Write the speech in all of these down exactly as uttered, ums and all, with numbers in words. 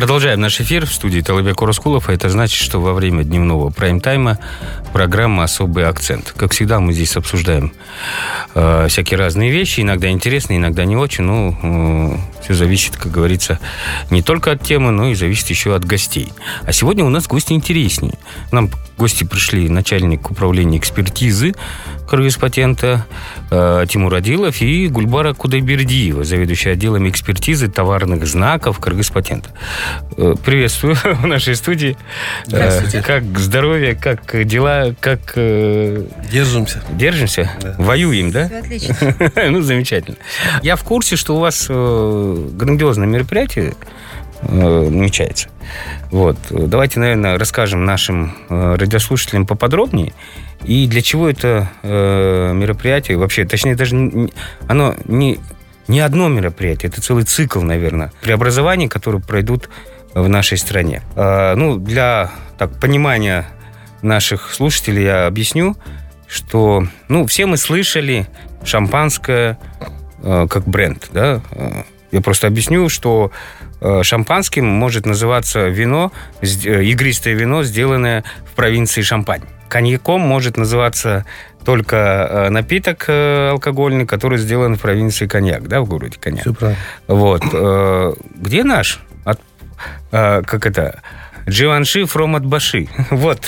Продолжаем наш эфир в студии Талабек Ураскулов. А это значит, что во время дневного прайм-тайма программа «Особый акцент». Как всегда, мы здесь обсуждаем э, всякие разные вещи. Иногда интересные, иногда не очень. Ну, э, все зависит, как говорится, не только от темы, но и зависит еще от гостей. А сегодня у нас гости интереснее. Нам гости пришли начальник управления экспертизы Кыргызпатента э, Тимур Адилов и Гульбара Кудайбердиева, заведующая отделом экспертизы товарных знаков Кыргызпатента. Э, приветствую в нашей студии. Здравствуйте. Э, как здоровье, как дела, как... Э, Держимся. Держимся? Да. Воюем, да? Все отлично. Ну, замечательно. Я в курсе, что у вас э, грандиозное мероприятие намечается. Вот. Давайте, наверное, расскажем нашим э, радиослушателям поподробнее. И для чего это э, мероприятие вообще, точнее, даже не, оно не, не одно мероприятие, это целый цикл, наверное, преобразований, которые пройдут в нашей стране. Э, ну, для так, понимания наших слушателей я объясню, что, ну, все мы слышали шампанское э, как бренд, да. Я просто объясню, что шампанским может называться вино, игристое вино, сделанное в провинции Шампань. Коньяком может называться только напиток алкогольный, который сделан в провинции Коньяк, да, в городе Коньяк. Все правильно. Вот. Где наш? От, как это? Дживанши from Атбаши. Вот.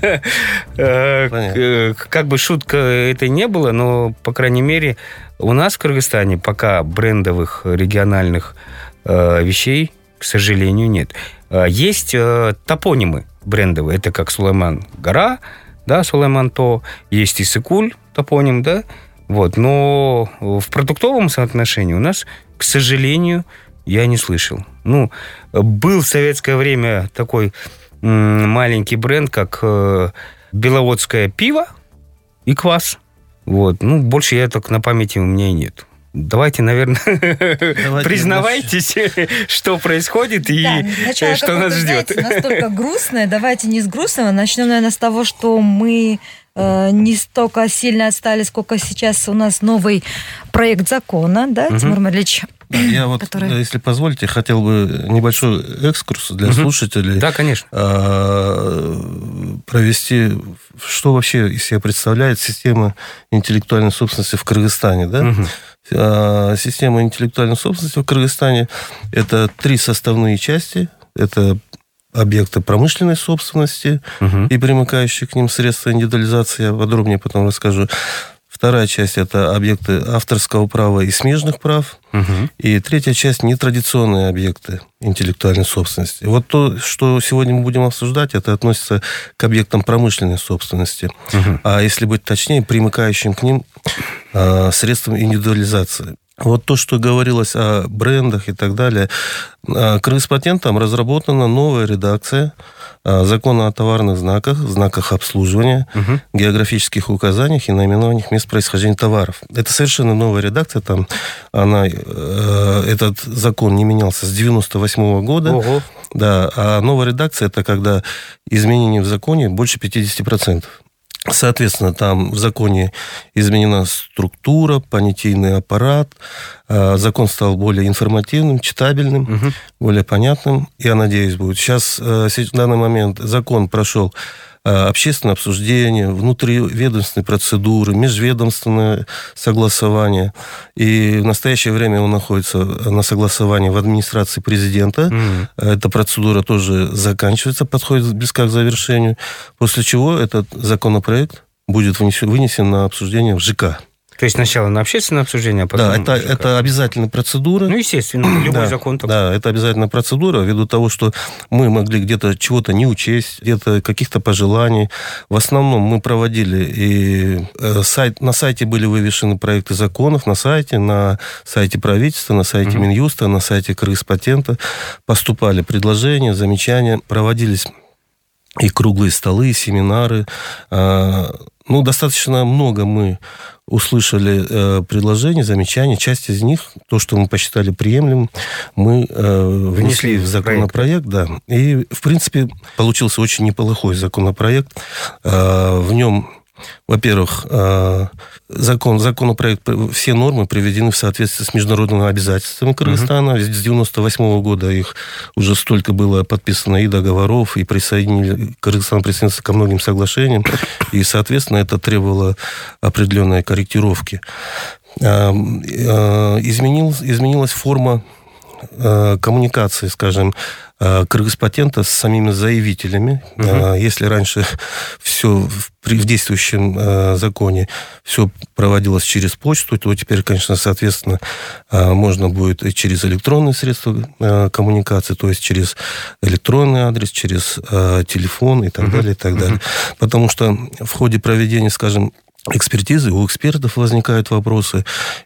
Как бы шутка это не было, но, по крайней мере, у нас в Кыргызстане пока брендовых региональных э, вещей, к сожалению, нет. Есть э, топонимы брендовые. Это как Сулайман-гора, да, Сулайман-то. Есть Иссыкуль, топоним, да. Вот. Но в продуктовом соотношении у нас, к сожалению, я не слышал. Ну, был в советское время такой м- маленький бренд, как э, Беловодское пиво и квас. Вот. Ну, больше я так на памяти у меня и нет. Давайте, наверное, Давайте признавайтесь, начнем. Что происходит и да, что нас ждет. Знаете, настолько грустное. Давайте не с грустного. Начнем, наверное, с того, что мы э, не столько сильно отстали, сколько сейчас у нас новый проект закона, да, угу. Тимур Марлич? Я вот, который... если позволите, хотел бы небольшой экскурс для угу. слушателей. Да, конечно. Провести, что вообще из себя представляет система интеллектуальной собственности в Кыргызстане. Да? Угу. Система интеллектуальной собственности в Кыргызстане – это три составные части. Это объекты промышленной собственности угу. и примыкающие к ним средства индивидуализации. Я подробнее потом расскажу. Вторая часть – это объекты авторского права и смежных прав. Угу. И третья часть – нетрадиционные объекты интеллектуальной собственности. Вот то, что сегодня мы будем обсуждать, это относится к объектам промышленной собственности. Угу. А если быть точнее, примыкающим к ним э, средствам индивидуализации. Вот то, что говорилось о брендах и так далее. Кыргызпатентом разработана новая редакция закона о товарных знаках, знаках обслуживания, угу. географических указаниях и наименованиях мест происхождения товаров. Это совершенно новая редакция. Там она, этот закон не менялся с девяносто восьмого года. Ого. Да, а новая редакция – это когда изменения в законе больше пятьдесят процентов. Соответственно, там в законе изменена структура, понятийный аппарат. Закон стал более информативным, читабельным, угу. более понятным. Я надеюсь, будет. Сейчас, в данный момент, закон прошел общественное обсуждение, внутриведомственные процедуры, межведомственное согласование. И в настоящее время он находится на согласовании в администрации президента. Mm-hmm. Эта процедура тоже заканчивается, подходит близко к завершению. После чего этот законопроект будет вынесен на обсуждение в ЖК. То есть сначала на общественное обсуждение, а потом... Да, это, это обязательная процедура. Ну, естественно, любой да, закон такой. Да, это обязательная процедура, ввиду того, что мы могли где-то чего-то не учесть, где-то каких-то пожеланий. В основном мы проводили, и сайт, на сайте были вывешены проекты законов, на сайте, на сайте правительства, на сайте угу. Минюста, на сайте Кыргызпатента. Поступали предложения, замечания, проводились и круглые столы, и семинары. Ну, достаточно много мы услышали э, предложений, замечаний. Часть из них, то, что мы посчитали приемлемым, мы э, внесли в законопроект. Да. И, в принципе, получился очень неплохой законопроект. Э, в нем Во-первых, закон, законопроект, все нормы приведены в соответствии с международными обязательствами Кыргызстана. Uh-huh. С девяносто восьмого года их уже столько было подписано и договоров, и присоединили, Кыргызстан присоединился ко многим соглашениям, и, соответственно, это требовало определенной корректировки. Изменилась, изменилась форма коммуникации, скажем, Кыргызпатента с самими заявителями. Uh-huh. Если раньше все в, в действующем э, законе все проводилось через почту, то теперь, конечно, соответственно, э, можно будет и через электронные средства э, коммуникации, то есть через электронный адрес, через э, телефон и так uh-huh. далее, и так далее. Uh-huh. Потому что в ходе проведения, скажем, экспертизы, у экспертов возникают вопросы.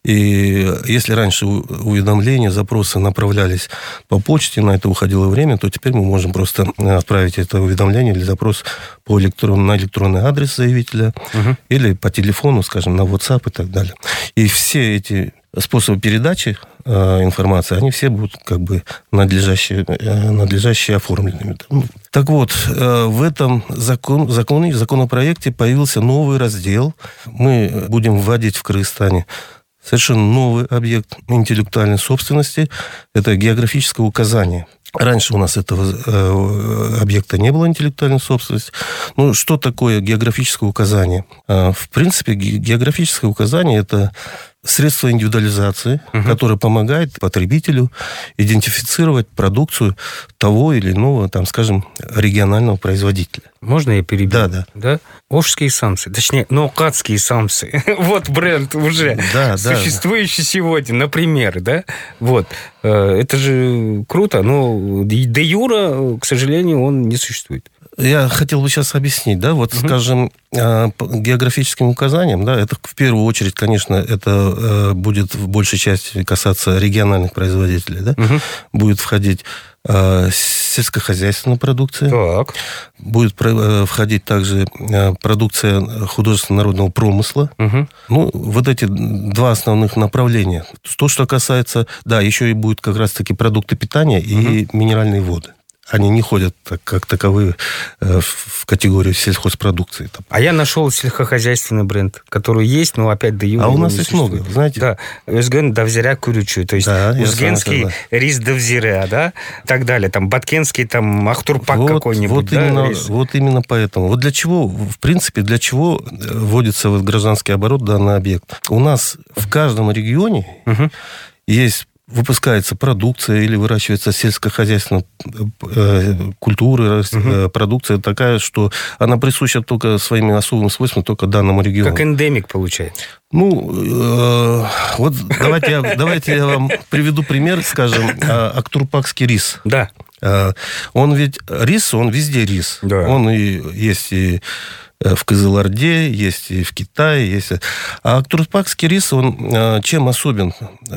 И если раньше уведомления, запросы направлялись по почте, на это уходило время, то теперь мы можем просто отправить это уведомление или запрос по электрон, на электронный адрес заявителя угу. или по телефону, скажем, на WhatsApp и так далее. И все эти способы передачи э, информации, они все будут как бы надлежащие, э, надлежащие оформленными. Так вот, э, в этом закон, законе, законопроекте появился новый раздел. Мы будем вводить в Кыргызстане совершенно новый объект интеллектуальной собственности. Это географическое указание. Раньше у нас этого э, объекта не было, интеллектуальной собственности. Ну, что такое географическое указание? Э, в принципе, географическое указание – это средство индивидуализации, uh-huh. которое помогает потребителю идентифицировать продукцию того или иного, там, скажем, регионального производителя. Можно я перебью? Да, да. да? Ошские самсы, точнее, ноокатские самсы. Вот бренд уже да, существующий да. сегодня, например, да? Вот. Это же круто, но де юра, к сожалению, он не существует. Я хотел бы сейчас объяснить, да, вот, uh-huh. скажем, географическим указанием, да, это в первую очередь, конечно, это будет в большей части касаться региональных производителей, да, uh-huh. будет входить сельскохозяйственная продукция, так. будет входить также продукция художественно-народного промысла. Uh-huh. Ну, вот эти два основных направления. То, что касается, да, еще и будет как раз-таки продукты питания и uh-huh. минеральные воды. Они не ходят так, как таковые в категорию сельхозпродукции. А я нашел сельскохозяйственный бренд, который есть, но опять до юга. А у нас их много, знаете? Да. Өзген давзиря курючу, то есть да, узгенский рис давзиря, да, и так далее. Там баткенский, там ахтурпак вот, какой-нибудь. Вот, да, именно, рис. вот именно поэтому. Вот для чего, в принципе, для чего вводится в гражданский оборот данный объект? У нас в каждом регионе угу. есть выпускается продукция или выращивается сельскохозяйственная э, культура, угу. продукция такая, что она присуща только своими особыми свойствами только данному региону. Как эндемик получается. Ну, э, вот давайте я, давайте я вам приведу пример, скажем, актурпакский рис. Да. Э, он ведь рис, он везде рис. Да. Он и есть и в Кызылорде, есть и в Китае, есть. А актурпакский рис, он чем особен?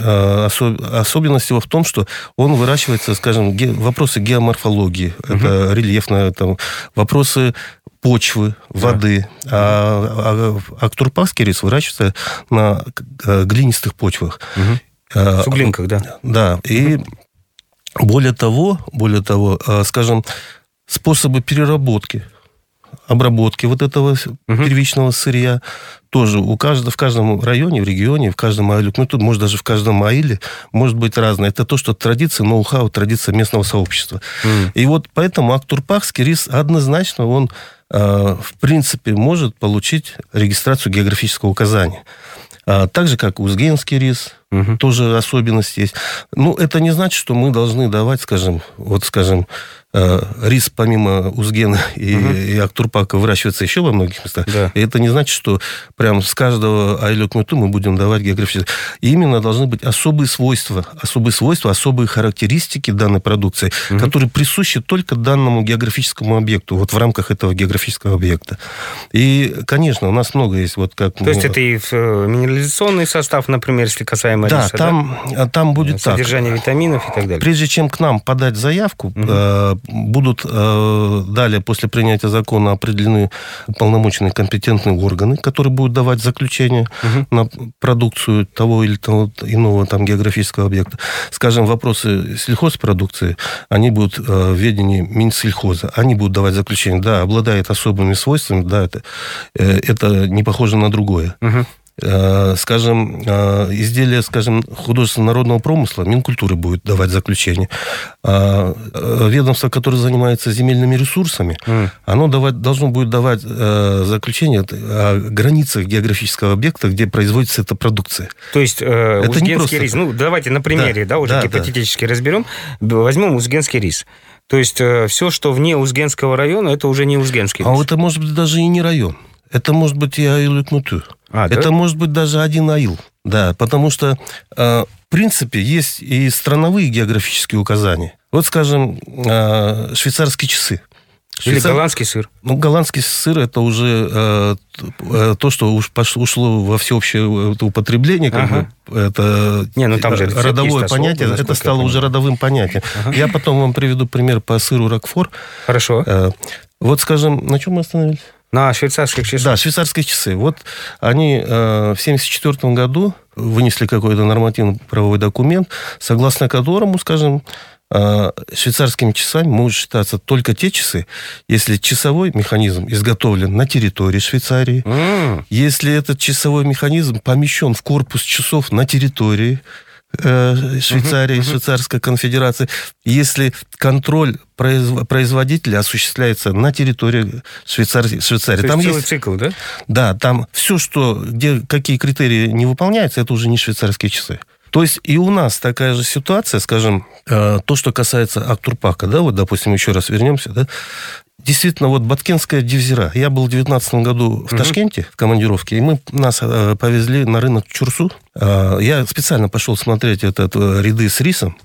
Особенность его в том, что он выращивается, скажем, ге... вопросы геоморфологии, угу. это рельефные, там, вопросы почвы, воды. Да. А, а актурпакский рис выращивается на глинистых почвах. Угу. А, суглинках, да. Да. И угу. более того, более того, скажем, способы переработки, обработки вот этого uh-huh. первичного сырья тоже у каждого, в каждом районе, в регионе, в каждом аиле, ну, тут, может, даже в каждом аиле может быть разное. Это то, что традиция, ноу-хау, традиция местного сообщества. Uh-huh. И вот поэтому актурпакский рис однозначно, он, э, в принципе, может получить регистрацию географического указания. А, так же, как узгенский рис, uh-huh. тоже особенность есть. Ну, это не значит, что мы должны давать, скажем, вот, скажем, рис помимо Узгена и, угу. и Актурпака выращивается еще во многих местах. Да. И это не значит, что прям с каждого айлёк-мюту мы будем давать географические. И именно должны быть особые свойства, особые свойства, особые характеристики данной продукции, угу. которые присущи только данному географическому объекту, вот в рамках этого географического объекта. И, конечно, у нас много есть. Вот как То мы... есть это и минерализационный состав, например, если касаемо да, риса, там, да? Там будет Содержание так. витаминов и так далее. Прежде чем к нам подать заявку, угу. будут далее, после принятия закона, определены уполномоченные компетентные органы, которые будут давать заключение угу. на продукцию того или того иного там, географического объекта. Скажем, вопросы сельхозпродукции, они будут в ведении Минсельхоза. Они будут давать заключение. Да, обладает особыми свойствами, да, это, это не похоже на другое. Угу. Скажем, изделия, скажем, художественного народного промысла, Минкультуры будет давать заключение. Ведомство, которое занимается земельными ресурсами, mm. оно давать, должно будет давать заключение о границах географического объекта, где производится эта продукция. То есть э, Узгенский просто... рис, ну, давайте на примере, да, да уже да, гипотетически да. разберем, возьмем Узгенский рис. То есть э, все, что вне Узгенского района, это уже не Узгенский рис. А это может быть даже и не район. Это может быть и аил и кнуту. А, это да? может быть даже один аил. Да, потому что, э, в принципе, есть и страновые географические указания. Вот, скажем, э, швейцарские часы. Швейцар... Или голландский сыр. Ну, голландский сыр – это уже э, то, что уж пошло, ушло во всеобщее употребление. Как ага. бы, это Не, ну, там же родовое понятие. Особо, это стало уже родовым понятием. Ага. Я потом вам приведу пример по сыру Рокфор. Хорошо. Э, вот, скажем, на чем мы остановились? На швейцарских часах. Да, швейцарские часы. Вот они э, в семьдесят четвёртом году вынесли какой-то нормативно-правовой документ, согласно которому, скажем, э, швейцарскими часами могут считаться только те часы, если часовой механизм изготовлен на территории Швейцарии, mm. если этот часовой механизм помещен в корпус часов на территории Швейцарии, uh-huh, uh-huh. Швейцарской конфедерации, если контроль производителя осуществляется на территории Швейцарии. Швейцарии. То там есть целый есть цикл, да? Да, там все, что, где какие критерии не выполняются, это уже не швейцарские часы. То есть и у нас такая же ситуация, скажем, то, что касается Актурпака, да, вот, допустим, еще раз вернемся, да, действительно, вот Баткенская дивзира. Я был в девятнадцатом году в uh-huh. Ташкенте в командировке, и мы, нас э, повезли на рынок Чурсу. Э, я специально пошел смотреть этот, э, ряды с рисом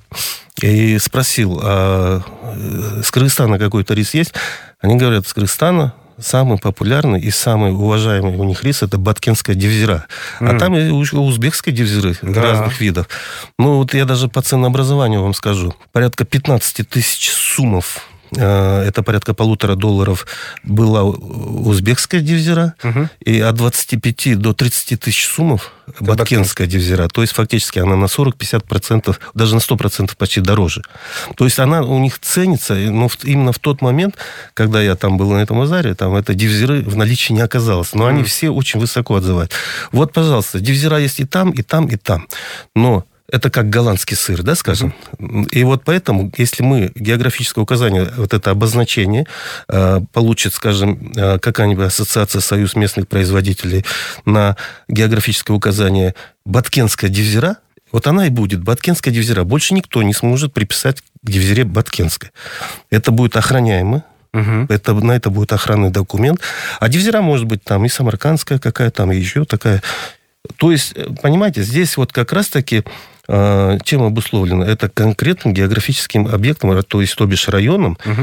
и спросил, а э, с Кыргызстана какой-то рис есть? Они говорят, с Кыргызстана самый популярный и самый уважаемый у них рис – это Баткенская дивзира. Mm. А там и узбекские дивзиры да. разных видов. Ну, вот я даже по ценообразованию вам скажу. Порядка пятнадцать тысяч сумов. Это порядка полутора долларов была узбекская дивзира, угу. и от двадцати пяти до тридцати тысяч сумов баткенская дивзира. То есть, фактически, она на сорок-пятьдесят процентов, даже на сто процентов почти дороже. То есть, она у них ценится, но именно в тот момент, когда я там был на этом базаре, там этой дивзиры в наличии не оказалось. Но mm. они все очень высоко отзывают. Вот, пожалуйста, дивзира есть и там, и там, и там. Но это как голландский сыр, да, скажем. Mm-hmm. И вот поэтому, если мы географическое указание, вот это обозначение, э, получит, скажем, э, какая-нибудь ассоциация, союз местных производителей на географическое указание Баткенская дивзира, вот она и будет, Баткенская дивзира. Больше никто не сможет приписать к дивзире Баткенской. Это будет охраняемо. Угу. Это, на это будет охранный документ. А дивзира может быть там и самаркандская какая-то, там и еще такая. То есть, понимаете, здесь вот как раз-таки чем обусловлено? Это конкретным географическим объектом, то есть, то бишь, районом, угу.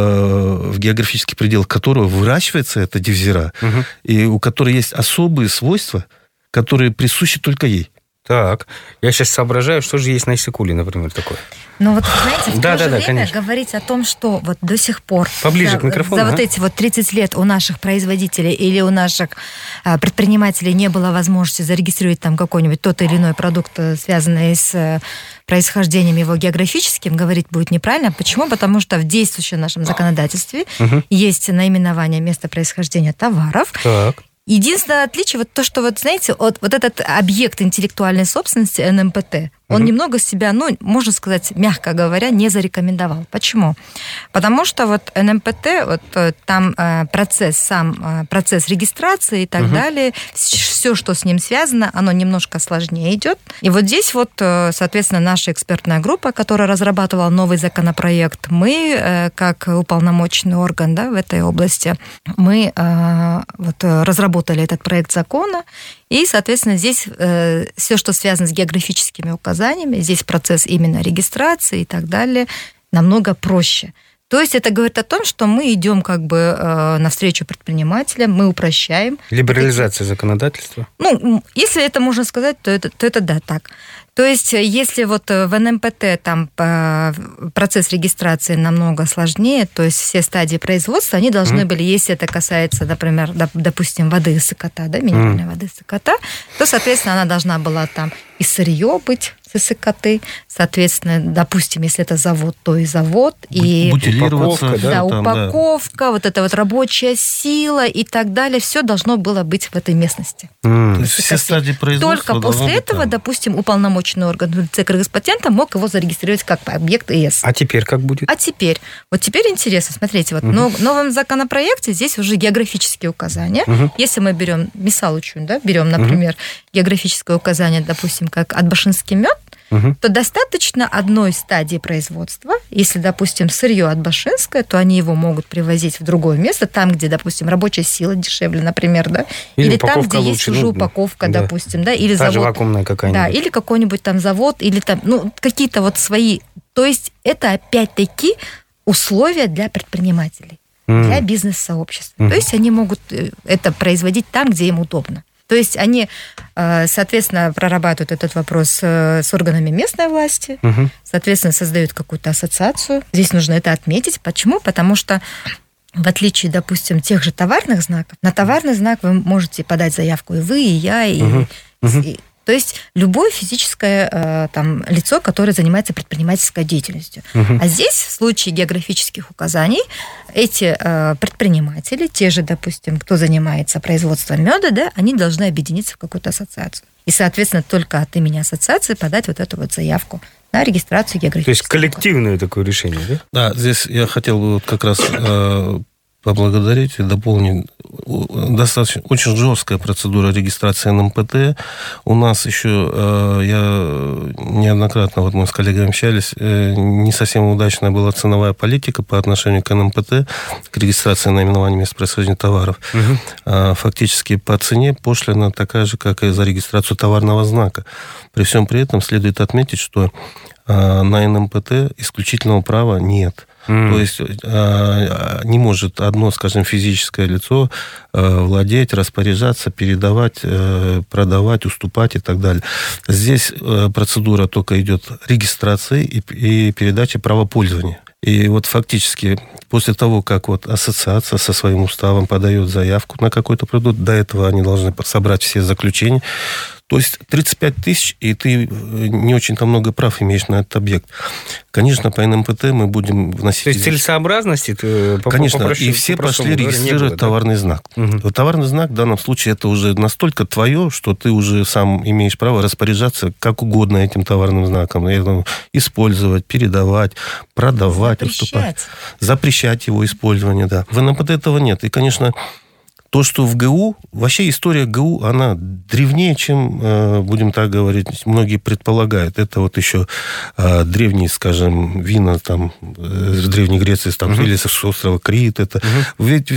в географических пределах которого выращивается эта дивзира, угу. и у которой есть особые свойства, которые присущи только ей. Так, я сейчас соображаю, что же есть на Иссык-Куле, например, такое. Ну вот, знаете, в да, то да, же да, время конечно. говорить о том, что вот до сих пор Поближе за, к микрофону, за а? вот эти вот тридцать лет у наших производителей или у наших а, предпринимателей не было возможности зарегистрировать там какой-нибудь тот или иной продукт, связанный с происхождением его географическим, говорить будет неправильно. Почему? Потому что в действующем нашем законодательстве угу. есть наименование места происхождения товаров. Так. Единственное отличие, вот то, что, вот знаете, вот, вот этот объект интеллектуальной собственности эн эм пэ тэ, он mm-hmm. немного себя, ну, можно сказать, мягко говоря, не зарекомендовал. Почему? Потому что вот эн эм пэ тэ, вот там процесс, сам процесс регистрации и так mm-hmm. далее, все, что с ним связано, оно немножко сложнее идет. И вот здесь вот, соответственно, наша экспертная группа, которая разрабатывала новый законопроект, мы, как уполномоченный орган, да, в этой области, мы вот разработали этот проект закона, и, соответственно, здесь э, все, что связано с географическими указаниями, здесь процесс именно регистрации и так далее, намного проще. То есть это говорит о том, что мы идем как бы э, навстречу предпринимателям, мы упрощаем. Либерализация законодательства? Ну, если это можно сказать, то это, то это да, так. То есть, если вот в эн эм пэ тэ там процесс регистрации намного сложнее, то есть все стадии производства, они должны mm-hmm. были, если это касается, например, допустим, воды из Сыкота, да, минеральной mm-hmm. воды из Сыкота, то, соответственно, она должна была там и сырье быть с Сыкоты, соответственно, допустим, если это завод, то и завод, и упаковка, да, да, упаковка, да. вот эта вот рабочая сила и так далее, все должно было быть в этой местности. Mm. То есть все стадии производства. Только после этого, там. допустим, уполномоченный орган в лице Кыргызпатента мог его зарегистрировать как объект ИЭС. А теперь как будет? А теперь? Вот теперь интересно, смотрите, вот uh-huh. в новом законопроекте здесь уже географические указания. Uh-huh. Если мы берем Мисалучун, да, берем, например, uh-huh. географическое указание, допустим, как отбашинский мед, Uh-huh. то достаточно одной стадии производства. Если, допустим, сырье отбашинское, то они его могут привозить в другое место, там, где, допустим, рабочая сила дешевле, например, да, или, или там, где лучше, есть уже ну, упаковка, да. допустим, да, или Та завод. же вакуумная какая-нибудь. Да, или какой-нибудь там завод, или там, ну, какие-то вот свои. То есть это опять-таки условия для предпринимателей, mm. для бизнес-сообщества. Mm. То есть они могут это производить там, где им удобно. То есть они, соответственно, прорабатывают этот вопрос с органами местной власти, угу. соответственно, создают какую-то ассоциацию. Здесь нужно это отметить. Почему? Потому что, в отличие, допустим, тех же товарных знаков, на товарный знак вы можете подать заявку и вы, и я, и... Угу. и то есть любое физическое там, лицо, которое занимается предпринимательской деятельностью. Uh-huh. А здесь, в случае географических указаний, эти э, предприниматели, те же, допустим, кто занимается производством меда, да, они должны объединиться в какую-то ассоциацию. И, соответственно, только от имени ассоциации подать вот эту вот заявку на регистрацию географических. То есть коллективное указаний. Такое решение, да? Да, здесь я хотел бы вот как раз... Э, поблагодарить и дополнить. Достаточно очень жесткая процедура регистрации эн эм пэ тэ. У нас еще, э, я неоднократно, вот мы с коллегами общались, э, не совсем удачная была ценовая политика по отношению к эн эм пэ тэ, к регистрации наименования мест происхождения товаров. Угу. Э, фактически по цене пошлина такая же, как и за регистрацию товарного знака. При всем при этом следует отметить, что э, на эн эм пэ тэ исключительного права нет. Mm. То есть э, не может одно, скажем, физическое лицо э, владеть, распоряжаться, передавать, э, продавать, уступать и так далее. Здесь э, процедура только идет регистрации и, и передачи права пользования. И вот фактически после того, как вот ассоциация со своим уставом подает заявку на какой-то продукт, до этого они должны собрать все заключения. То есть тридцать пять тысяч, и ты не очень-то много прав имеешь на этот объект. Конечно, по эн эм пэ тэ мы будем вносить... То есть целесообразности? Конечно, попрошу, и все пошли регистрировать было, товарный да? знак. Угу. Вот товарный знак в данном случае это уже настолько твое, что ты уже сам имеешь право распоряжаться как угодно этим товарным знаком. Использовать, передавать, продавать, запрещать. уступать. Запрещать его использование, да. В эн эм пэ тэ этого нет. И, конечно... То, что в ГУ, вообще история ГУ, она древнее, чем, будем так говорить, многие предполагают. Это вот еще древние, скажем, вина там, в Древней Греции, там, uh-huh. или с острова Крит. Это. Uh-huh. Ведь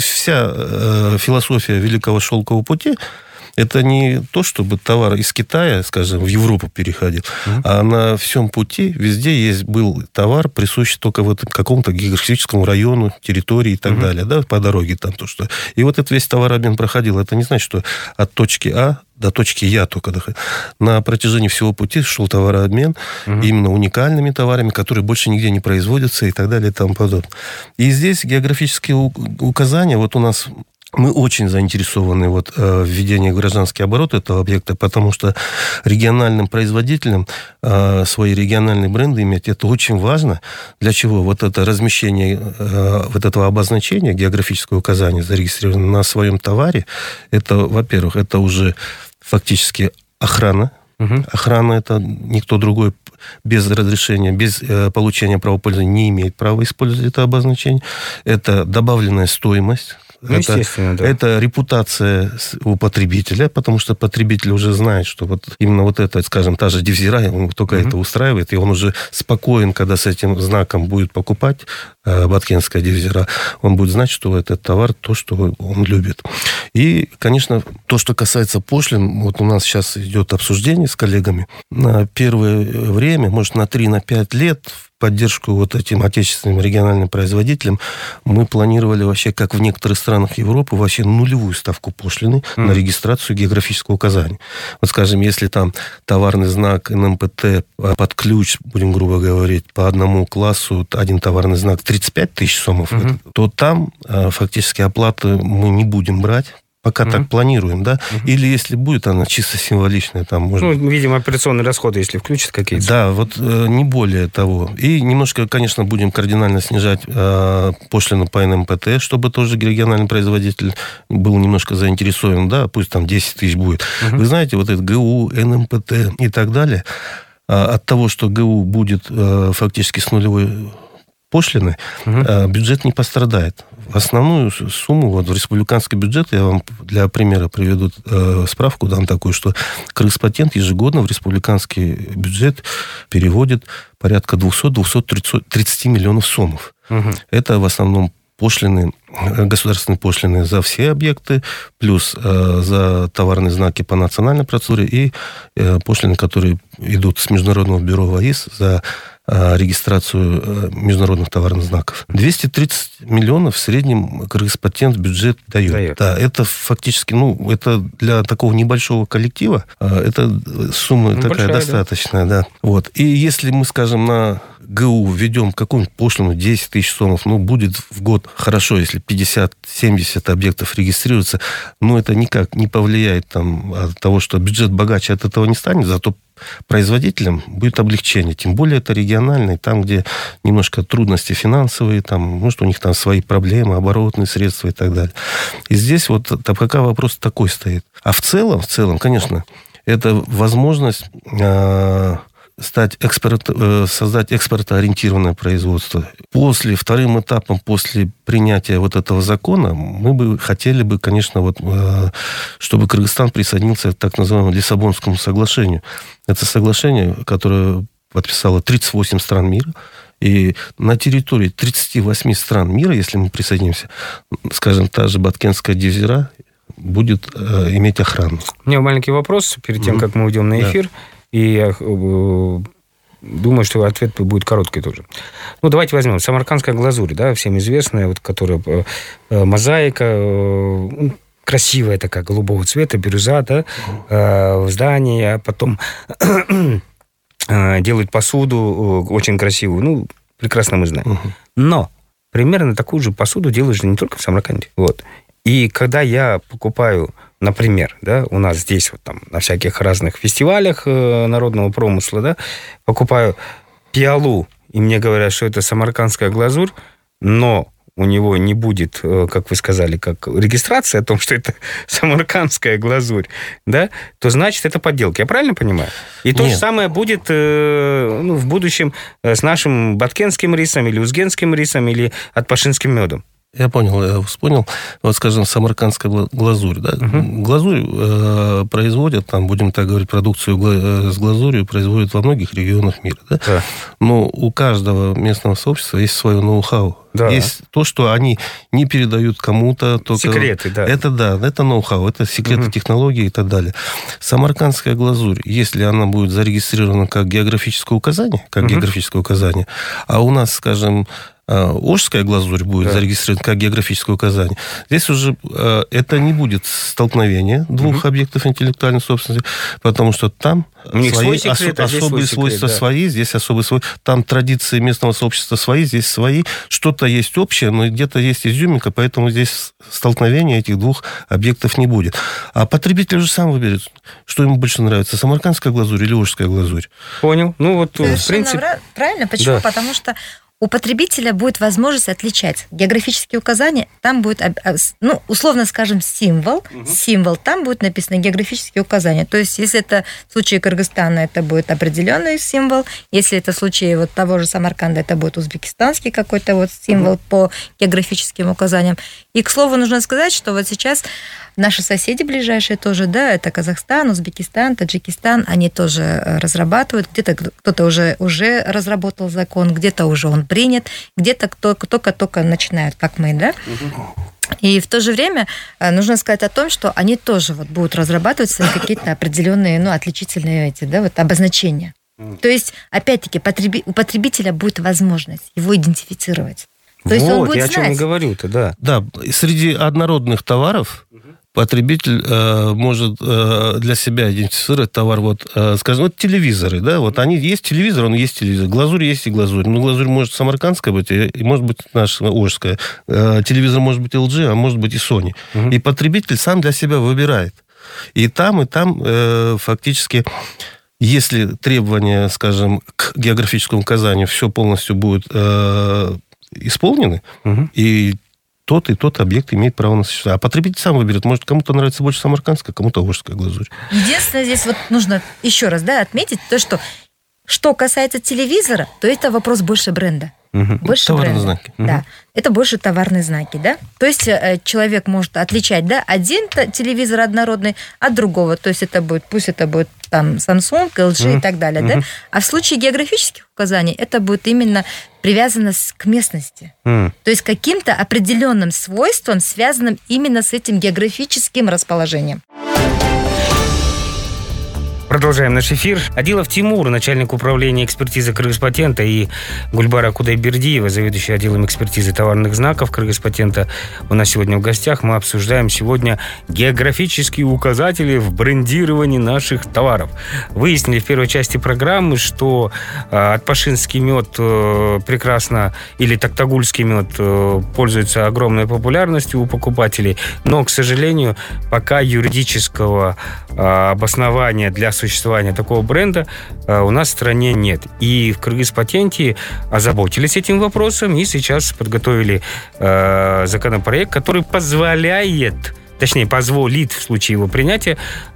вся философия Великого Шелкового пути, это не то, чтобы товар из Китая, скажем, в Европу переходил, mm-hmm. а на всем пути везде есть был товар, присущий только вот какому-то географическому району, территории и так mm-hmm. далее, да, по дороге там то, что... И вот этот весь товарообмен проходил. Это не значит, что от точки А до точки Я только доходил. На протяжении всего пути шел товарообмен mm-hmm. именно уникальными товарами, которые больше нигде не производятся и так далее и тому подобное. И здесь географические указания, вот у нас... Мы очень заинтересованы вот, в введении в гражданский оборот этого объекта, потому что региональным производителям э, свои региональные бренды иметь, это очень важно. Для чего? Вот это размещение э, вот этого обозначения, географического указания, зарегистрированного на своем товаре, это, во-первых, это уже фактически охрана. Угу. Охрана, это никто другой без разрешения, без э, получения права пользования не имеет права использовать это обозначение. Это добавленная стоимость. Ну, это, да. это репутация у потребителя, потому что потребитель уже знает, что вот именно вот это, скажем, та же Девзира, он только mm-hmm. это устраивает, и он уже спокоен, когда с этим знаком будет покупать э, Баткенская Девзира, он будет знать, что этот товар то, что он любит. И, конечно, то, что касается пошлин, вот у нас сейчас идет обсуждение с коллегами. На первое время, может, на три-пять лет, в поддержку вот этим отечественным региональным производителям мы планировали вообще, как в некоторых странах Европы, вообще нулевую ставку пошлины mm. на регистрацию географического указания. Вот, скажем, если там товарный знак эн эм пэ тэ под ключ, будем грубо говорить, по одному классу, один товарный знак тридцать пять тысяч сомов, mm-hmm. то там фактически оплаты мы не будем брать. Пока mm-hmm. так планируем, да? Mm-hmm. Или если будет она чисто символичная, там может... Ну, видимо, операционные расходы, если включат какие-то. Да, вот э, не более того. И немножко, конечно, будем кардинально снижать э, пошлину по эн эм пэ тэ, чтобы тоже региональный производитель был немножко заинтересован, да, пусть там десять тысяч будет. Mm-hmm. Вы знаете, вот это гэ у, эн эм пэ тэ и так далее, э, от того, что гэ у будет э, фактически с нулевой пошлины, угу. бюджет не пострадает. Основную сумму вот, в республиканский бюджет, я вам для примера приведу э, справку, дам такую, что Кыргызпатент ежегодно в республиканский бюджет переводит порядка двести - тридцать миллионов сомов. Угу. Это в основном пошлины, государственные пошлины за все объекты, плюс э, за товарные знаки по национальной процедуре и э, пошлины, которые идут с Международного бюро ВАИС за регистрацию международных товарных знаков. двести тридцать миллионов в среднем Кыргызпатент бюджет дает. дает. Да, это фактически, ну, это для такого небольшого коллектива, это сумма ну, такая большая, достаточная, да. да. Вот. И если мы, скажем, на гэ у введем какую-нибудь пошлину десять тысяч сомов, ну, будет в год хорошо, если пятьдесят - семьдесят объектов регистрируется, но это никак не повлияет там, от того, что бюджет богаче от этого не станет, зато производителям будет облегчение. Тем более это региональный, там, где немножко трудности финансовые, там, может, у них там свои проблемы, оборотные средства и так далее. И здесь вот пока вопрос такой стоит. А в целом, в целом, конечно, это возможность э, стать экспорт, э, создать экспортоориентированное производство. После, вторым этапом, после принятия вот этого закона, мы бы хотели бы, конечно, вот, э, чтобы Кыргызстан присоединился к так называемому Лиссабонскому соглашению. Это соглашение, которое подписало тридцать восемь стран мира. И на территории тридцати восьми стран мира, если мы присоединимся, скажем, та же Баткенская дивизия будет э, иметь охрану. У меня маленький вопрос перед тем, mm-hmm. как мы уйдем на эфир. Да. И я э, думаю, что ответ будет короткий тоже. Ну, давайте возьмем самаркандская глазурь, да, всем известная, вот, которая э, мозаика, э, красивая такая, голубого цвета, бирюза, да, э, в здании, а потом э, делают посуду э, очень красивую. Ну, прекрасно мы знаем. Uh-huh. Но примерно такую же посуду делают же не только в Самарканде. Вот. И когда я покупаю, например, да, у нас здесь вот там на всяких разных фестивалях э, народного промысла, да, покупаю пиалу, и мне говорят, что это самаркандская глазурь, но у него не будет, как вы сказали, как регистрации о том, что это самаркандская глазурь, да, то значит, это подделка. Я правильно понимаю? И то Нет. же самое будет ну, в будущем с нашим баткенским рисом или узгенским рисом или отпашинским медом. Я понял, я вспомнил. Вот, скажем, самаркандская глазурь. Да? Uh-huh. Глазурь э, производят, там, будем так говорить, продукцию гла- с глазурью производят во многих регионах мира. Да? Да. Но у каждого местного сообщества есть свое ноу-хау. Да. Есть то, что они не передают кому-то. Только... Секреты, да. Это да, это ноу-хау, это секреты uh-huh. технологий и так далее. Самаркандская глазурь, если она будет зарегистрирована как географическое указание, как uh-huh. географическое указание, а у нас, скажем, Ожская глазурь будет да. зарегистрирована как географическое указание. Здесь уже э, это не будет столкновение двух угу. объектов интеллектуальной собственности, потому что там свои, свой секрет, ос, а особые свой свойства секрет, да. свои, здесь особые свойства. Там традиции местного сообщества свои, здесь свои. Что-то есть общее, но где-то есть изюминка, поэтому здесь столкновения этих двух объектов не будет. А потребитель уже сам выберет, что ему больше нравится, самаркандская глазурь или ожская глазурь. Понял. Ну вот совершенно в принципе... правильно. Почему? Да. Потому что у потребителя будет возможность отличать географические указания, там будет, ну, условно скажем, символ, угу. символ, там будет написано географические указания. То есть, если это в случае Кыргызстана, это будет определенный символ, если это в случае вот того же Самарканда, это будет узбекистанский какой-то вот символ угу. по географическим указаниям. И, к слову, нужно сказать, что вот сейчас наши соседи ближайшие тоже, да, это Казахстан, Узбекистан, Таджикистан, они тоже разрабатывают, где-то кто-то уже, уже разработал закон, где-то уже он принят, где-то только-только начинают, как мы, да. И в то же время нужно сказать о том, что они тоже вот будут разрабатывать свои какие-то определенные, ну, отличительные эти, да, вот обозначения. То есть, опять-таки, потреби... у потребителя будет возможность его идентифицировать. То вот, есть он будет я знать. о чем и говорю-то, да. Да, среди однородных товаров потребитель э, может э, для себя идентифицировать товар. Вот, э, скажем, вот телевизоры, да, вот они есть телевизор, он есть телевизор. Глазурь есть и глазурь. Ну, глазурь может самаркандская быть, и, и может быть наша ожская. Э, телевизор может быть эл джи, а может быть и Sony. Угу. И потребитель сам для себя выбирает. И там, и там э, фактически, если требования, скажем, к географическому указанию все полностью будут э, исполнены, угу. и тот и тот объект имеет право на существование. А потребитель сам выберет. Может, кому-то нравится больше самаркандская, кому-то ожская глазурь. Единственное, здесь вот нужно еще раз, да, отметить то, что что касается телевизора, то это вопрос больше бренда. Угу. Больше товарные бренда. знаки. Да. Угу. Это больше товарные знаки, да? То есть э, человек может отличать, да, один телевизор однородный от другого. То есть это будет, пусть это будет там Samsung, эл джи угу. и так далее, угу. да? А в случае географических указаний это будет именно привязано к местности. Угу. То есть каким-то определенным свойством, связанным именно с этим географическим расположением. Продолжаем наш эфир. Адилов Тимур, начальник управления экспертизы Кыргызпатента, и Гульбара Кудайбердиева, заведующая отделом экспертизы товарных знаков Кыргызпатента, у нас сегодня в гостях. Мы обсуждаем сегодня географические указатели в брендировании наших товаров. Выяснили в первой части программы, что э, отпашинский мед э, прекрасно, или токтагульский мед э, пользуется огромной популярностью у покупателей, но, к сожалению, пока юридического э, обоснования для существования такого бренда э, у нас в стране нет. И в Кыргызпатенте озаботились этим вопросом и сейчас подготовили э, законопроект, который позволяет, точнее, позволит в случае его принятия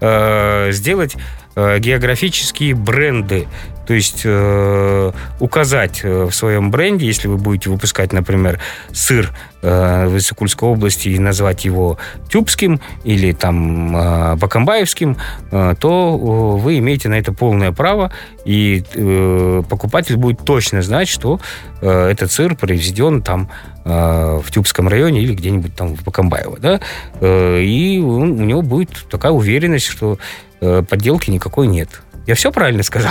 э, сделать э, географические бренды. То есть э, указать в своем бренде, если вы будете выпускать, например, сыр э, в Иссык-Кульской области и назвать его тюбским или там э, бакамбаевским, э, то э, вы имеете на это полное право, и э, покупатель будет точно знать, что э, этот сыр произведен там э, в Тюбском районе или где-нибудь там в Бакамбаево, да, э, и у, у него будет такая уверенность, что э, подделки никакой нет. Я все правильно сказал?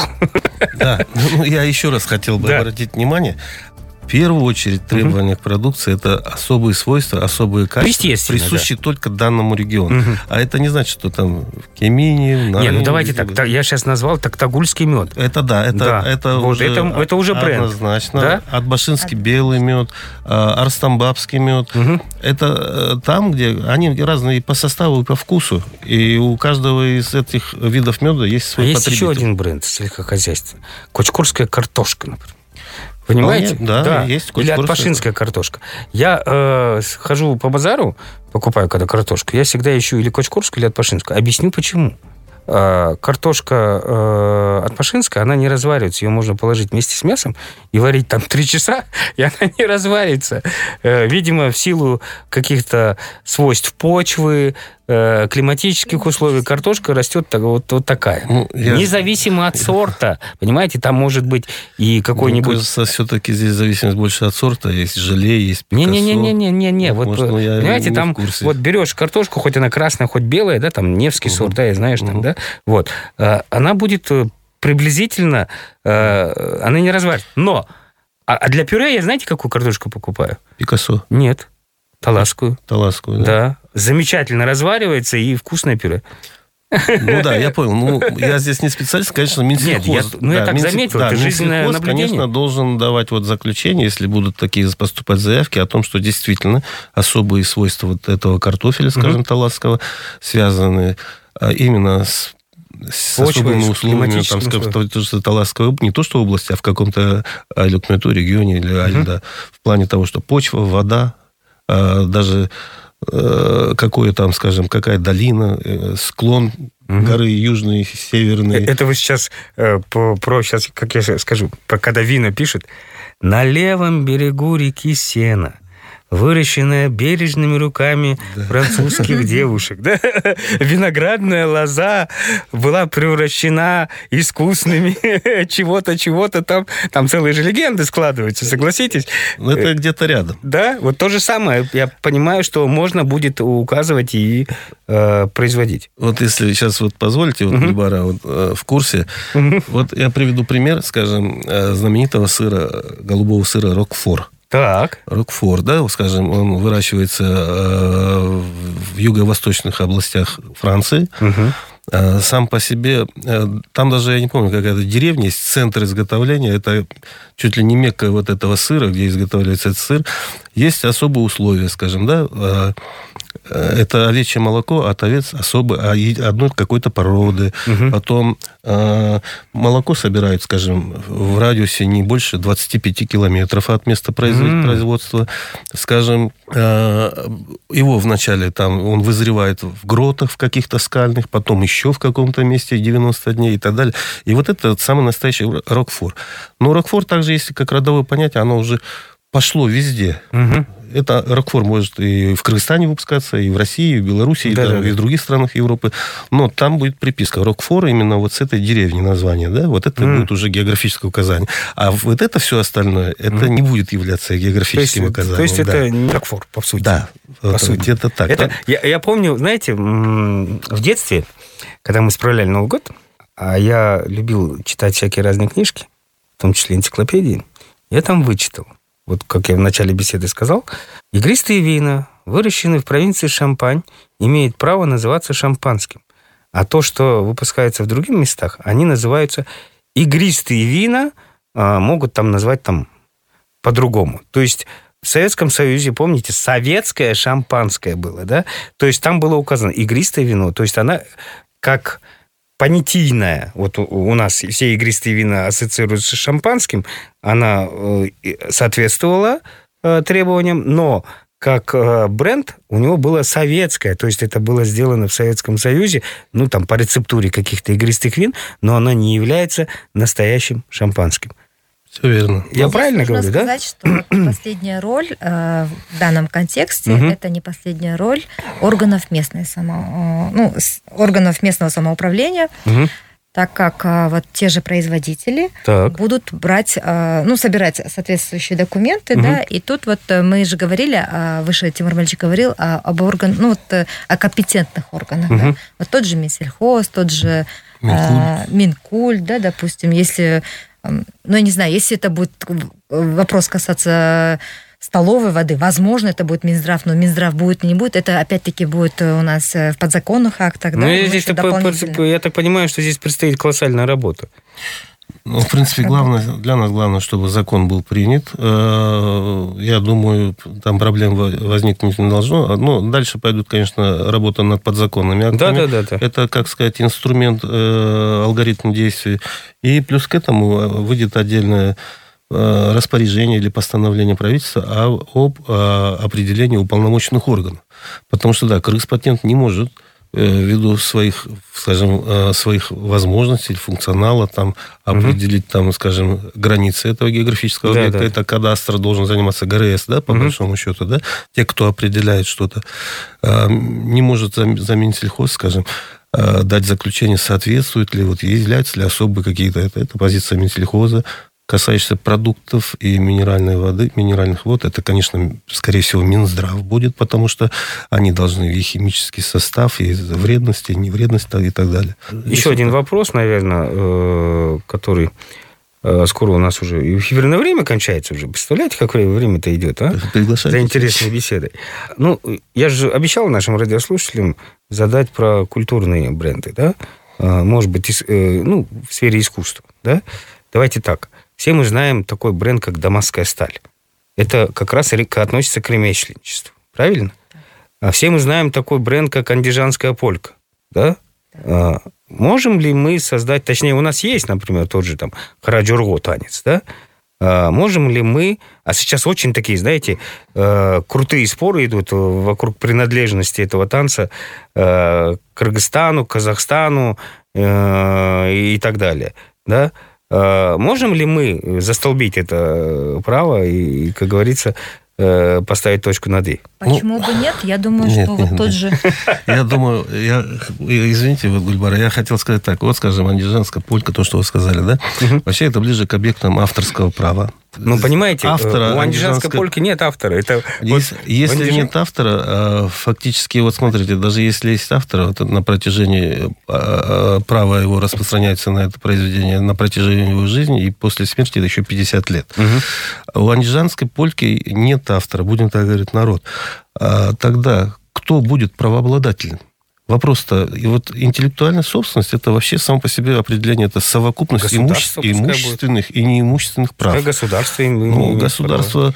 Да. Ну, я еще раз хотел бы да. обратить внимание. В первую очередь требования угу. к продукции – это особые свойства, особые качества, присущие да. только данному региону. Угу. А это не значит, что там в Кемине, в Нарыне... Нет, ну давайте так, так. Я сейчас назвал токтагульский мед. Это да, это, да. это, вот уже, это, это уже бренд. Однозначно. Да? Атбашинский белый мед, арстамбабский мед. Угу. Это там, где они разные по составу и по вкусу. И у каждого из этих видов меда есть свой а потребитель. Есть еще один бренд сельскохозяйства. Кочкурская картошка, например. Понимаете? Вполне, да, да. есть. Или отпашинская картошка. Я э, хожу по базару, покупаю когда картошку, я всегда ищу или кочкурскую, или отпашинскую. Объясню, почему. Э, картошка э, отпашинская, она не разваривается. Ее можно положить вместе с мясом и варить там три часа, и она не разварится. Э, видимо, в силу каких-то свойств почвы, э, климатических условий, картошка растет так, вот, вот такая. Ну, я... Независимо от сорта. Понимаете, там может быть и какой-нибудь... Мне кажется, все-таки здесь зависимость больше от сорта. Есть желе, есть пикассо. Не-не-не-не-не. Вот, может, понимаете, там вот берешь картошку, хоть она красная, хоть белая, да, там Невский угу. сорт, да, знаешь, угу. там, да, вот. Она будет приблизительно... Она не разварится. Но а для пюре я, знаете, какую картошку покупаю? Пикассо. Нет. Таласскую. Таласскую, да. Да. Замечательно разваривается и вкусное пюре. Ну да, я понял. Ну, я здесь не специалист, конечно, Минсельхоз. Нет, я, ну да, я так Минсельхоз, заметил, да, это жизненное наблюдение. Конечно, должен давать вот заключение, если будут такие поступать заявки о том, что действительно особые свойства вот этого картофеля, скажем, угу. таласского, связаны именно с с Почва, особыми условиями, там, скажем, Таласской области, не то что области, а в каком-то альдокмету регионе или альда, uh-huh. в плане того, что почва, вода, даже какое там, скажем, какая долина, склон uh-huh. горы южные, северные. Это вы сейчас про, про, сейчас, как я скажу, про когда вина пишет, на левом берегу реки Сена, выращенная бережными руками да. французских девушек. Да? Виноградная лоза была превращена искусными чего-то, чего-то там. Там целые же легенды складываются, согласитесь? Ну, это где-то рядом. Да, вот то же самое. Я понимаю, что можно будет указывать и э, производить. Вот если сейчас вот позволите, вот, Гульбара, вот, э, в курсе, вот я приведу пример, скажем, знаменитого сыра, голубого сыра Рокфор. Так. Рокфор, да, скажем, он выращивается э, в юго-восточных областях Франции. Угу. Сам по себе, там даже, я не помню, какая-то деревня есть, центр изготовления, это чуть ли не мекка вот этого сыра, где изготавливается этот сыр. Есть особые условия, скажем, да, это овечье молоко от овец особо, одной какой-то породы. Угу. Потом э, молоко собирают, скажем, в радиусе не больше двадцати пяти километров от места производ... угу. производства. Скажем, э, его вначале там он вызревает в гротах в каких-то скальных, потом еще в каком-то месте девяносто дней и так далее. И вот это самый настоящий Рокфор. Но Рокфор также, если как родовое понятие, оно уже пошло везде. Угу. Это Рокфор может и в Кыргызстане выпускаться, и в России, и в Беларуси, да, и, да, и в других странах Европы. Но там будет приписка Рокфор именно вот с этой деревни название. Да? Вот это mm. будет уже географическое указание. А вот это все остальное, это mm. не будет являться географическим то есть, указанием. То есть да. это не Рокфор, по сути. Да, по вот, сути. где-то так. Это, я, я помню, знаете, в детстве, когда мы справляли Новый год, а я любил читать всякие разные книжки, в том числе энциклопедии, я там вычитал. Вот как я в начале беседы сказал, игристые вина, выращенные в провинции Шампань, имеют право называться шампанским. А то, что выпускается в других местах, они называются игристые вина, могут там назвать там по-другому. То есть в Советском Союзе, помните, советское шампанское было, да? То есть там было указано игристое вино. То есть она как понятийная, вот у нас все игристые вина ассоциируются с шампанским, она соответствовала требованиям, но как бренд у него было советское, то есть это было сделано в Советском Союзе, ну, там, по рецептуре каких-то игристых вин, но оно не является настоящим шампанским. Все верно. Я правильно нужно говорю, сказать, да? Что последняя роль э, в данном контексте угу. это не последняя роль органов местной само, ну, органов местного самоуправления, угу. так как э, вот те же производители так. будут брать, э, ну, собирать соответствующие документы, угу. да, и тут вот мы же говорили, э, выше Тимур Мальчик говорил о, об орган, ну, вот, э, о компетентных органах, угу. да. Вот тот же Минсельхоз, тот же э, Минкульт, да, допустим, если ну, я не знаю, если это будет вопрос касаться столовой воды, возможно, это будет Минздрав, но Минздрав будет и не будет, это опять-таки будет у нас в подзаконных актах. Ну, да, я, здесь так, я так понимаю, что здесь предстоит колоссальная работа. Ну, в принципе, главное, для нас главное, чтобы закон был принят. Я думаю, там проблем возникнуть не должно. Но дальше пойдут, конечно, работа над подзаконными актами. Да, да, да, да. Это, как сказать, инструмент, алгоритм действий. И плюс к этому выйдет отдельное распоряжение или постановление правительства об определении уполномоченных органов. Потому что, да, Кыргызпатент не может ввиду своих, скажем, своих возможностей, функционала, там, определить, там, скажем, границы этого географического да, объекта. Да. Это кадастр должен заниматься ГРС, да, по угу. большому счету, да. Те, кто определяет что-то, не может за Минсельхоз, скажем, дать заключение, соответствует ли, вот, являются ли особые какие-то, это, это позиция Минсельхоза. Касающийся продуктов и минеральной воды, минеральных вод, это, конечно, скорее всего, Минздрав будет, потому что они должны и химический состав, и вредности, и невредности, и так далее. Еще Если один это... вопрос, наверное, который скоро у нас уже... И эфирное время кончается уже. Представляете, какое время-то идет, а? Приглашайте. За интересной беседой. Ну, я же обещал нашим радиослушателям задать про культурные бренды, да? Может быть, ну, в сфере искусства, да? Давайте так. Все мы знаем такой бренд, как «Дамасская сталь». Это как раз относится к ремесленничеству. Правильно? А все мы знаем такой бренд, как «Андижанская полька». Да? А, можем ли мы создать... Точнее, у нас есть, например, тот же там Хараджурго танец. Да? А, можем ли мы... А сейчас очень такие, знаете, крутые споры идут вокруг принадлежности этого танца к Кыргызстану, к Казахстану и так далее. Да? Можем ли мы застолбить это право и, как говорится, э, поставить точку над «и». Почему бы нет? Я думаю, нет, что нет, вот тот нет. же... Я думаю, я, извините, вот, Гульбара, я хотел сказать так. Вот, скажем, андижанская полька, то, что вы сказали, да? Угу. Вообще это ближе к объектам авторского права. Ну, понимаете, автора у андижанской польки нет автора. Это если вот если андиж... нет автора, фактически, вот смотрите, даже если есть автор, вот на протяжении права его распространяется на это произведение на протяжении его жизни, и после смерти это еще пятьдесят лет. Угу. У андижанской польки нет автора, будем так говорить, народ. А тогда кто будет правообладателем? Вопрос-то, и вот интеллектуальная собственность, это вообще само по себе определение, это совокупность имуще... имущественных будет. И неимущественных прав. Как государство им ну, государство...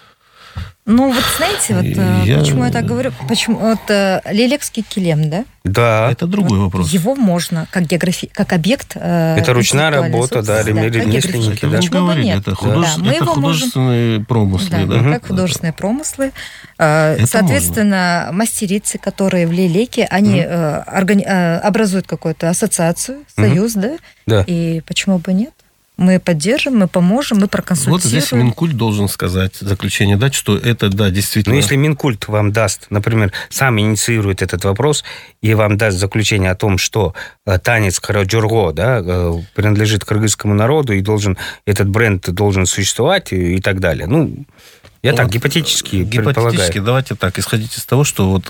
Ну, вот знаете, вот я... почему я так говорю? Почему вот Лелекский килем, да? Да. Это другой вот вопрос. Его можно как географи... как объект. Это ручная работа, да, ремесленники, да. Почему бы нет? Это, художе... да, это художественные можем... промыслы, да, да? Как художественные промыслы. Это соответственно, можно. Мастерицы, которые в Лелеке, они mm. органи... образуют какую-то ассоциацию, союз, mm-hmm. да? Да. И почему бы нет? Мы поддержим, мы поможем, мы проконсультируем. Вот здесь Минкульт должен сказать, заключение дать, что это, да, действительно... Но если Минкульт вам даст, например, сам инициирует этот вопрос и вам даст заключение о том, что танец Караджорго, да, принадлежит кыргызскому народу и должен, этот бренд должен существовать и так далее. Ну, я вот, так гипотетически Гипотетически, предполагаю. Давайте так, исходите из того, что вот э,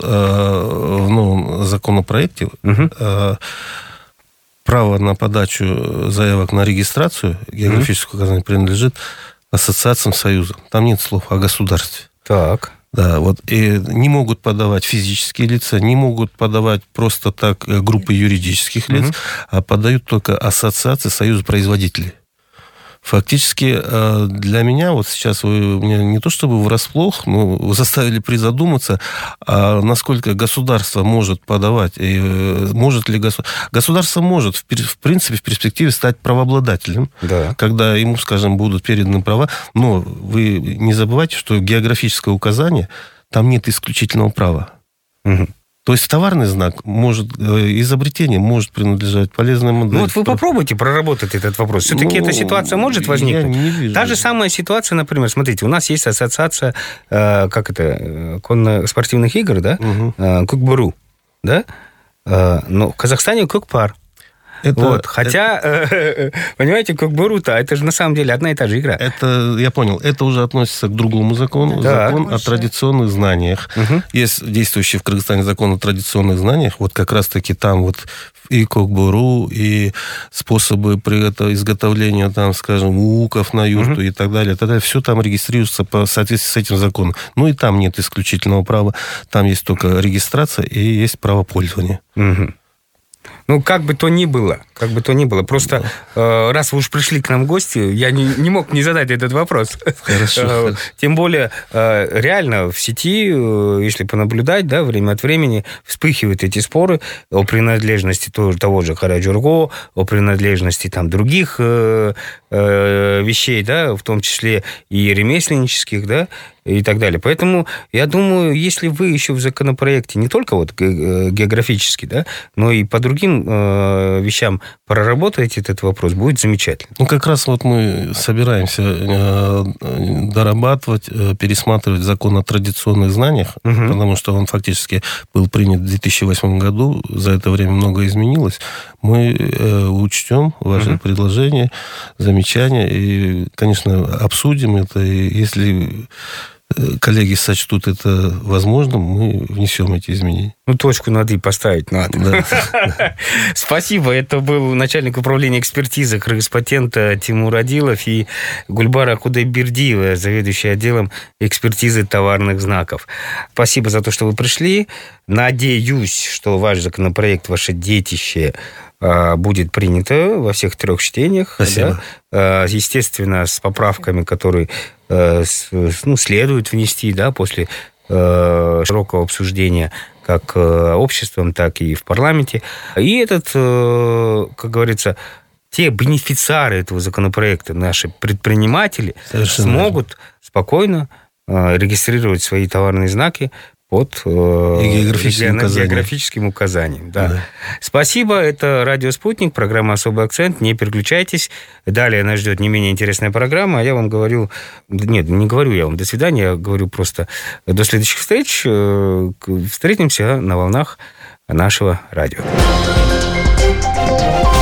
в новом законопроекте... Угу. Э, право на подачу заявок на регистрацию географического указания принадлежит ассоциациям Союза. Там нет слов о государстве. Так. Да, вот. И не могут подавать физические лица, не могут подавать просто так группы юридических лиц, угу. а подают только ассоциации Союза производителей. Фактически для меня, вот сейчас вы меня не то чтобы врасплох, но вы заставили призадуматься, а насколько государство может подавать, и может ли государство... Государство может, в принципе, в перспективе стать правообладателем, да. когда ему, скажем, будут переданы права, но вы не забывайте, что географическое указание, там нет исключительного права. Угу. То есть товарный знак может, изобретение может принадлежать полезной модели. Ну вот вы попробуйте проработать этот вопрос. Все-таки ну, эта ситуация может возникнуть. Я не вижу. Та же самая ситуация, например, смотрите, у нас есть ассоциация, э, как это, конно-спортивных игр, да, угу. э, Кукбуру, да, э, но в Казахстане Кукпар. Это, вот. Хотя, это... понимаете, Кукбуру-то, это же на самом деле одна и та же игра. Это, я понял, это уже относится к другому закону. Да, закон о традиционных знаниях. Угу. Есть действующий в Кыргызстане закон о традиционных знаниях. Вот как раз-таки там вот и Кукбуру, и способы при это изготовления, там, скажем, уков на юрту угу. и так далее, и так далее. Все там регистрируется по соответствии с этим законом. Ну и там нет исключительного права. Там есть только регистрация и есть право пользования. Угу. Ну, как бы то ни было, как бы то ни было. Просто, э, раз вы уж пришли к нам в гости, я не, не мог не задать этот вопрос. Хорошо. Тем более, э, реально в сети, э, если понаблюдать, да, время от времени вспыхивают эти споры о принадлежности того, того же Караджорго, о принадлежности там других э, э, вещей, да, в том числе и ремесленнических, да, и так далее. Поэтому, я думаю, если вы еще в законопроекте не только вот географически, да, но и по другим э, вещам проработаете этот вопрос, будет замечательно. Ну, как раз вот мы собираемся э, дорабатывать, э, пересматривать закон о традиционных знаниях, угу. потому что он фактически был принят в две тысячи восьмом году, за это время многое изменилось. Мы э, учтем ваши угу. предложения, замечания и, конечно, обсудим это. И если коллеги сочтут это возможным, мы внесем эти изменения. Ну, точку над «и» поставить надо. Да. Спасибо. Это был начальник управления экспертизы Кыргызпатента Тимур Адилов и Гульбара Кудайбердиева, заведующая отделом экспертизы товарных знаков. Спасибо за то, что вы пришли. Надеюсь, что ваш законопроект, ваше детище будет принято во всех трех чтениях. Спасибо. Да? Естественно, с поправками, которые ну, следует внести, да, после широкого обсуждения как обществом, так и в парламенте. И этот, как говорится, те бенефициары этого законопроекта, наши предприниматели, совершенно смогут спокойно регистрировать свои товарные знаки под э, географическим, географическим указанием. Да. Да. Спасибо. Это «Радио Спутник», программа «Особый акцент». Не переключайтесь. Далее нас ждет не менее интересная программа. А я вам говорю... Нет, не говорю я вам «до свидания», я говорю просто до следующих встреч. Встретимся на волнах нашего радио.